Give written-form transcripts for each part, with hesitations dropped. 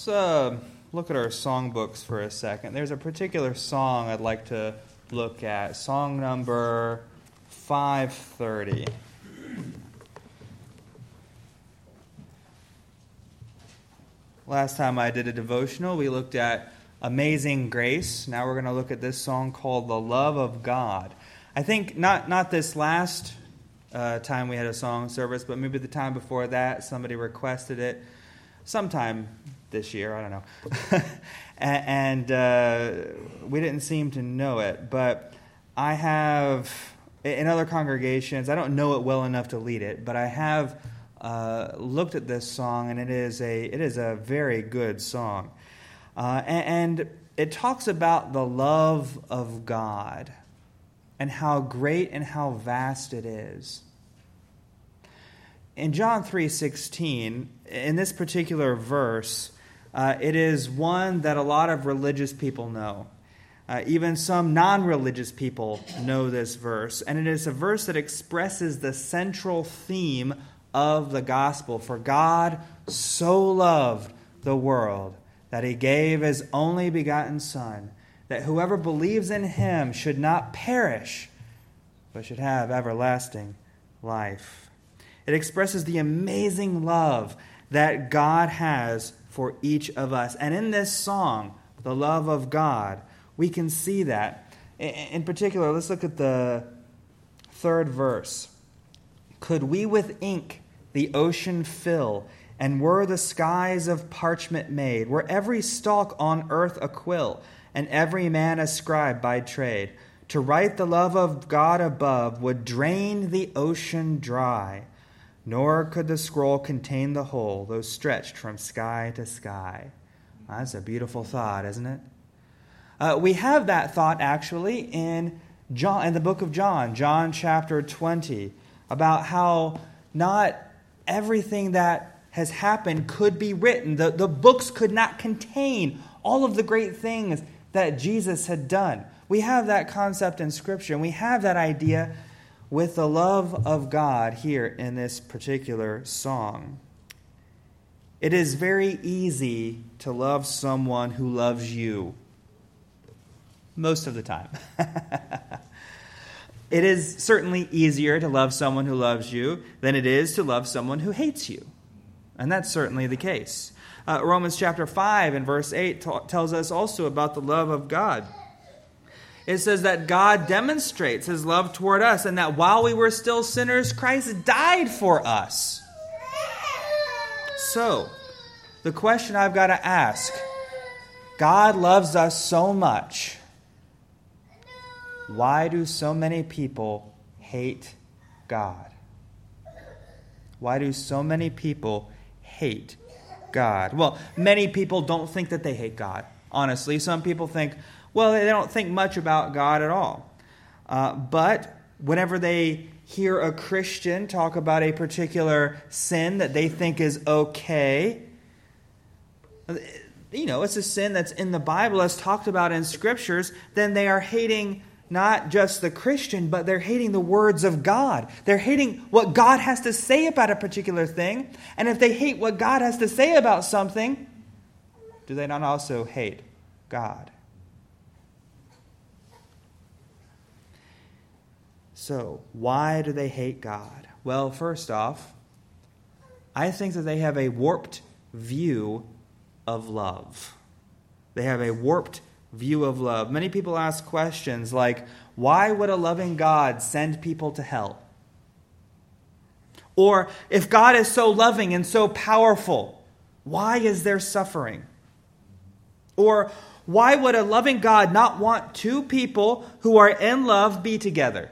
Let's look at our songbooks for a second. There's a particular song I'd like to look at. Song number 530. Last time I did a devotional, we looked at Amazing Grace. Now we're going to look at this song called The Love of God. I think not this last time we had a song service, but maybe the time before that, somebody requested it sometime this year, I don't know. and we didn't seem to know it, but I have, in other congregations, I don't know it well enough to lead it, but I have looked at this song, and it is a very good song. And it talks about the love of God and how great and how vast it is. In John 3:16, in this particular verse, it is one that a lot of religious people know. Even some non-religious people know this verse. And it is a verse that expresses the central theme of the gospel. For God so loved the world that he gave his only begotten Son, that whoever believes in him should not perish, but should have everlasting life. It expresses the amazing love that God has for each of us. And in this song, the love of God, we can see that. In particular, let's look at the third verse. Could we with ink the ocean fill, and were the skies of parchment made, were every stalk on earth a quill, and every man a scribe by trade, to write the love of God above would drain the ocean dry, nor could the scroll contain the whole, though stretched from sky to sky. That's a beautiful thought, isn't it? We have that thought actually in the book of John, John chapter 20, about how not everything that has happened could be written. The books could not contain all of the great things that Jesus had done. We have that concept in Scripture, and we have that idea with the love of God here in this particular song. It is very easy to love someone who loves you. Most of the time. It is certainly easier to love someone who loves you than it is to love someone who hates you. And that's certainly the case. Romans chapter 5 and verse 8 tells us also about the love of God. It says that God demonstrates his love toward us, and that while we were still sinners, Christ died for us. So, the question I've got to ask, God loves us so much. Why do so many people hate God? Why do so many people hate God? Well, many people don't think that they hate God. Honestly, some people think, well, they don't think much about God at all. But whenever they hear a Christian talk about a particular sin that they think is okay, it's a sin that's in the Bible, as talked about in Scriptures, then they are hating not just the Christian, but they're hating the words of God. They're hating what God has to say about a particular thing. And if they hate what God has to say about something, do they not also hate God? So, why do they hate God? Well, first off, I think that they have a warped view of love. They have a warped view of love. Many people ask questions like, why would a loving God send people to hell? Or, if God is so loving and so powerful, why is there suffering? Or, why would a loving God not want two people who are in love be together?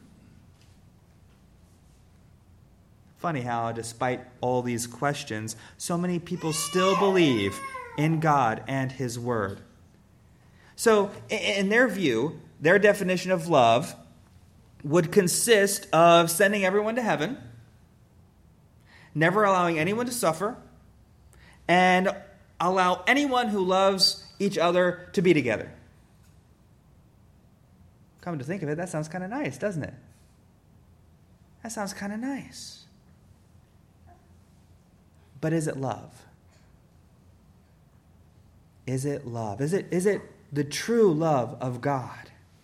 Funny how, despite all these questions, so many people still believe in God and his word. So, in their view, their definition of love would consist of sending everyone to heaven, never allowing anyone to suffer, and allow anyone who loves each other to be together. Come to think of it, that sounds kind of nice, doesn't it? That sounds kind of nice. But is it love? Is it love? Is it the true love of God?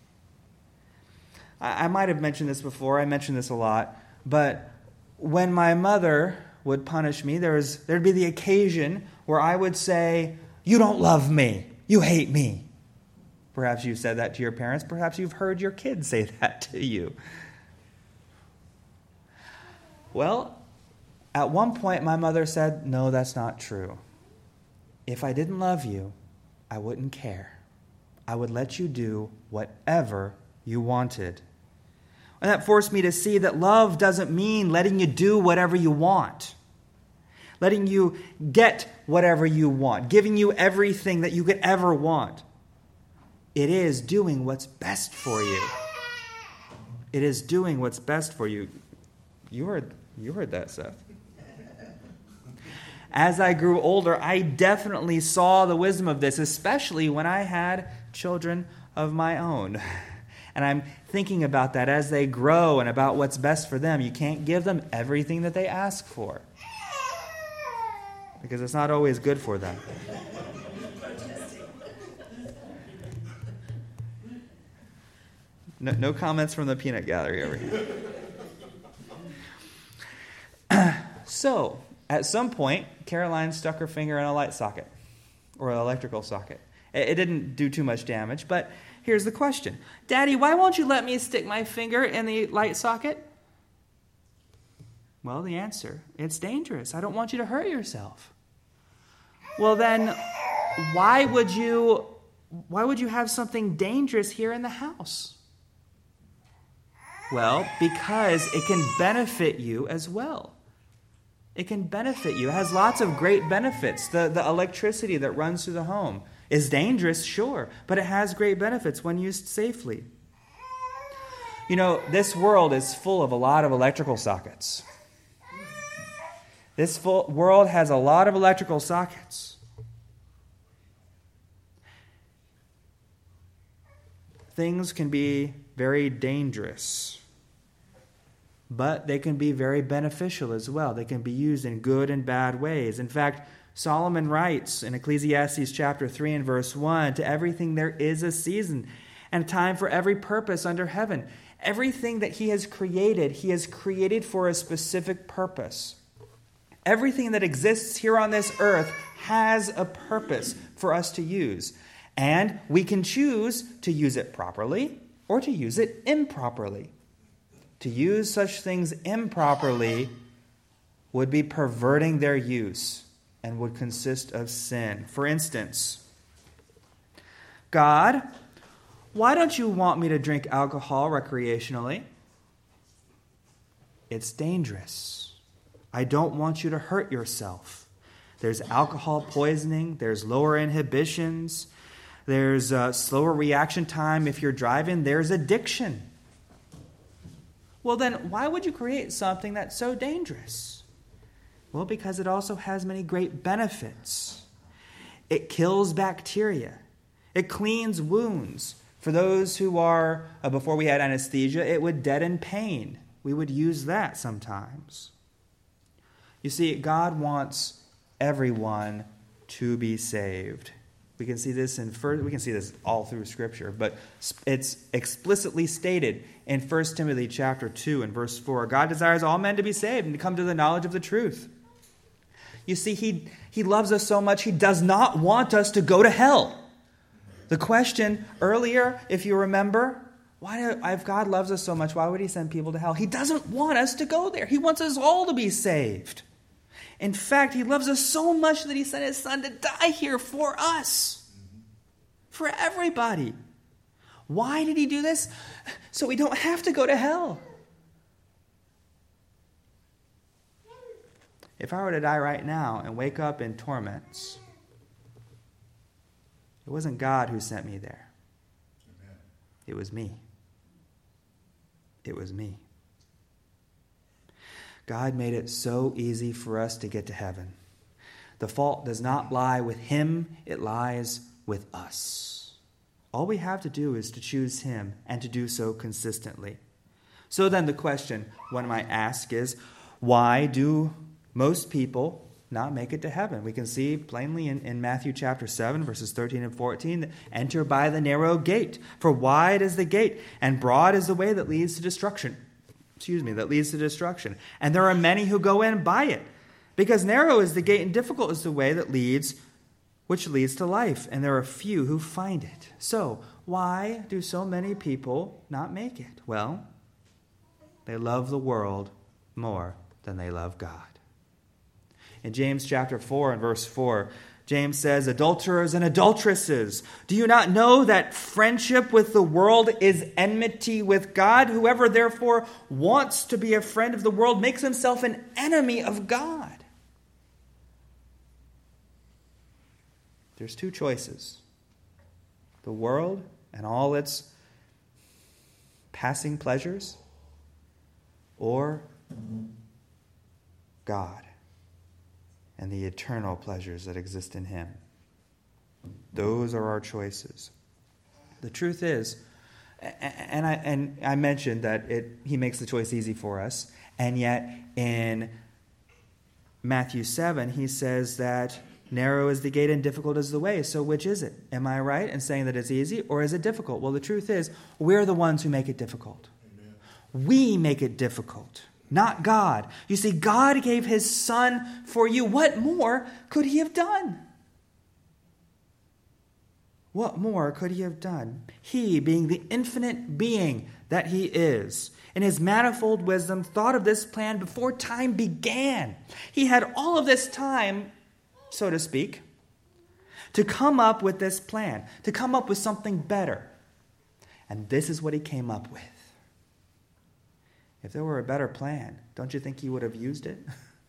I might have mentioned this before. I mention this a lot. But when my mother would punish me, there'd be the occasion where I would say, "You don't love me. You hate me." Perhaps you've said that to your parents. Perhaps you've heard your kids say that to you. Well, at one point my mother said, "No, that's not true. If I didn't love you, I wouldn't care. I would let you do whatever you wanted." And that forced me to see that love doesn't mean letting you do whatever you want, letting you get whatever you want, giving you everything that you could ever want. It is doing what's best for you. It is doing what's best for you. You heard that, Seth. As I grew older, I definitely saw the wisdom of this, especially when I had children of my own. And I'm thinking about that as they grow and about what's best for them. You can't give them everything that they ask for, because it's not always good for them. No comments from the peanut gallery over here. So, at some point, Caroline stuck her finger in a light socket, or an electrical socket. It didn't do too much damage, but here's the question. "Daddy, why won't you let me stick my finger in the light socket?" Well, the answer, it's dangerous. I don't want you to hurt yourself. Well, then, why would you have something dangerous here in the house? Well, because it can benefit you as well. It can benefit you. It has lots of great benefits. The electricity that runs through the home is dangerous, sure, but it has great benefits when used safely. You know, this world is full of a lot of electrical sockets. This world has a lot of electrical sockets. Things can be very dangerous, but they can be very beneficial as well. They can be used in good and bad ways. In fact, Solomon writes in Ecclesiastes chapter 3 and verse 1, "To everything there is a season and a time for every purpose under heaven." Everything that he has created for a specific purpose. Everything that exists here on this earth has a purpose for us to use. And we can choose to use it properly or to use it improperly. To use such things improperly would be perverting their use and would consist of sin. For instance, "God, why don't you want me to drink alcohol recreationally?" It's dangerous. I don't want you to hurt yourself. There's alcohol poisoning. There's lower inhibitions. There's a slower reaction time if you're driving. There's addiction. Well, then, why would you create something that's so dangerous? Well, because it also has many great benefits. It kills bacteria. It cleans wounds. For those who are, before we had anesthesia, it would deaden pain. We would use that sometimes. You see, God wants everyone to be saved. We can see this all through Scripture, but it's explicitly stated in 1 Timothy chapter 2 and verse 4. God desires all men to be saved and to come to the knowledge of the truth. You see, He loves us so much, He does not want us to go to hell. The question earlier, if you remember, if God loves us so much, why would He send people to hell? He doesn't want us to go there. He wants us all to be saved. In fact, He loves us so much that He sent His Son to die here for us. For everybody. Why did He do this? So we don't have to go to hell. If I were to die right now and wake up in torments, it wasn't God who sent me there. Amen. It was me. It was me. God made it so easy for us to get to heaven. The fault does not lie with Him, it lies with us. All we have to do is to choose Him and to do so consistently. So then the question one might ask is, why do most people not make it to heaven. We can see plainly in Matthew chapter 7, verses 13 and 14, enter by the narrow gate. For wide is the gate, and broad is the way that leads to destruction. That leads to destruction. And there are many who go in by it. Because narrow is the gate, and difficult is the way which leads to life. And there are few who find it. So, why do so many people not make it? Well, they love the world more than they love God. In James chapter 4 and verse 4, James says, adulterers and adulteresses, do you not know that friendship with the world is enmity with God? Whoever therefore wants to be a friend of the world makes himself an enemy of God. There's two choices. The world and all its passing pleasures, or God and the eternal pleasures that exist in Him. Those are our choices. The truth is, and I mentioned that He makes the choice easy for us, and yet in Matthew 7, He says that narrow is the gate and difficult is the way. So which is it? Am I right in saying that it's easy, or is it difficult? Well, the truth is, we're the ones who make it difficult. Amen. We make it difficult, not God. You see, God gave His Son for you. What more could He have done? What more could He have done? He, being the infinite being that He is, in His manifold wisdom, thought of this plan before time began. He had all of this time, so to speak, to come up with this plan, to come up with something better. And this is what He came up with. If there were a better plan, don't you think He would have used it?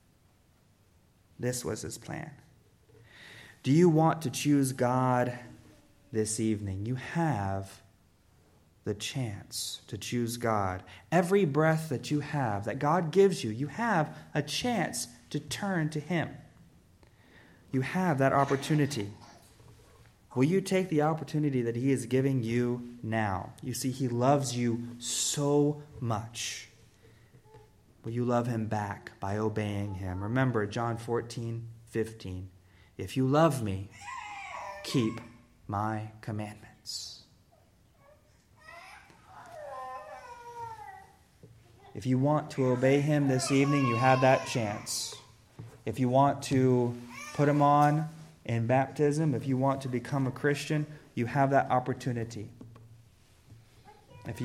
This was His plan. Do you want to choose God this evening? You have the chance to choose God. Every breath that you have, that God gives you, you have a chance to turn to Him. You have that opportunity. Will you take the opportunity that He is giving you now? You see, He loves you so much. Will you love Him back by obeying Him? Remember John 14:15. If you love me, keep my commandments. If you want to obey Him this evening, you have that chance. If you want to put Him on in baptism, if you want to become a Christian, you have that opportunity. If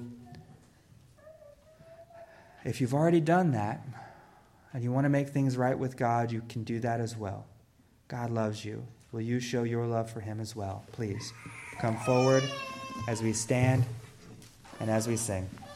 you've already done that, and you want to make things right with God, you can do that as well. God loves you. Will you show your love for Him as well? Please come forward as we stand and as we sing.